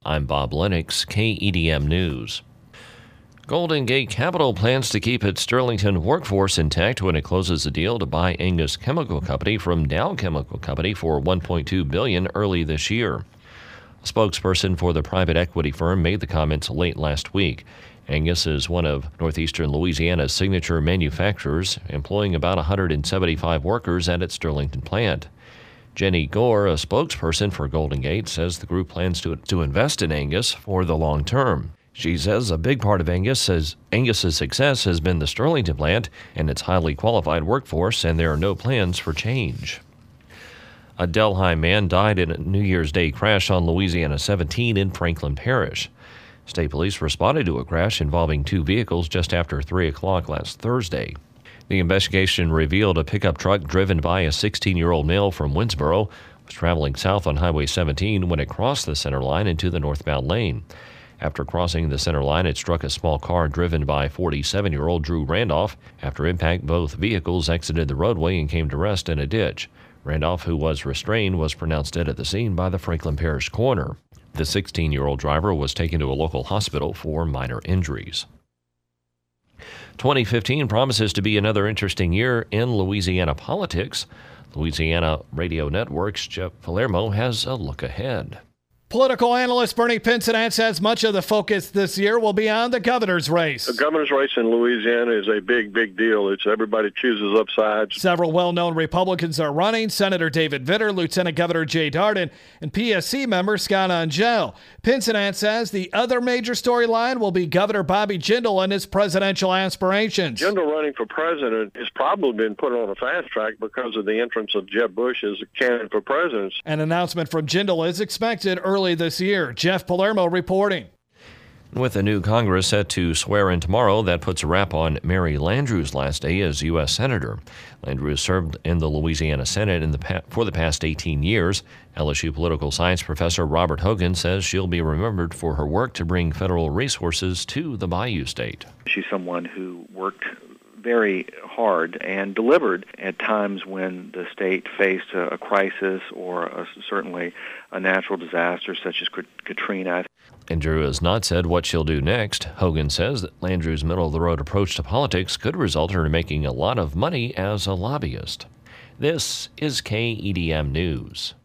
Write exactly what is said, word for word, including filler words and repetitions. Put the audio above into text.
I'm Bob Lennox, K E D M News. Golden Gate Capital plans to keep its Sterlington workforce intact when it closes a deal to buy Angus Chemical Company from Dow Chemical Company for one point two billion dollars early this year. A spokesperson for the private equity firm made the comments late last week. Angus is one of northeastern Louisiana's signature manufacturers, employing about one hundred seventy-five workers at its Sterlington plant. Jenny Gore, a spokesperson for Golden Gate, says the group plans to, to invest in Angus for the long term. She says a big part of Angus says Angus's success has been the Sterlington plant and its highly qualified workforce, and there are no plans for change. A Delhi man died in a New Year's Day crash on Louisiana seventeen in Franklin Parish. State police responded to a crash involving two vehicles just after three o'clock last Thursday. The investigation revealed a pickup truck driven by a sixteen-year-old male from Winsboro was traveling south on Highway seventeen when it crossed the center line into the northbound lane. After crossing the center line, it struck a small car driven by forty-seven-year-old Drew Randolph. After impact, both vehicles exited the roadway and came to rest in a ditch. Randolph, who was restrained, was pronounced dead at the scene by the Franklin Parish coroner. The sixteen-year-old driver was taken to a local hospital for minor injuries. twenty fifteen promises to be another interesting year in Louisiana politics. Louisiana Radio Network's Jeff Palermo has a look ahead. Political analyst Bernie Pincinat says much of the focus this year will be on the governor's race. The governor's race in Louisiana is a big, big deal. It's everybody chooses up sides. Several well-known Republicans are running: Senator David Vitter, Lieutenant Governor Jay Darden, and P S C member Scott Angel. Pincinat says the other major storyline will be Governor Bobby Jindal and his presidential aspirations. Jindal running for president has probably been put on a fast track because of the entrance of Jeb Bush as a candidate for president. An announcement from Jindal is expected early this year. Jeff Palermo reporting. With the new Congress set to swear in tomorrow, that puts a wrap on Mary Landrieu's last day as U S Senator. Landrieu served in the Louisiana Senate in the pa- for the past eighteen years. L S U political science professor Robert Hogan says she'll be remembered for her work to bring federal resources to the Bayou State. She's someone who worked very hard and delivered at times when the state faced a, a crisis or a, certainly a natural disaster such as Katrina. Landrieu has not said what she'll do next. Hogan says that Landrieu's middle-of-the-road approach to politics could result in her making a lot of money as a lobbyist. This is K E D M News.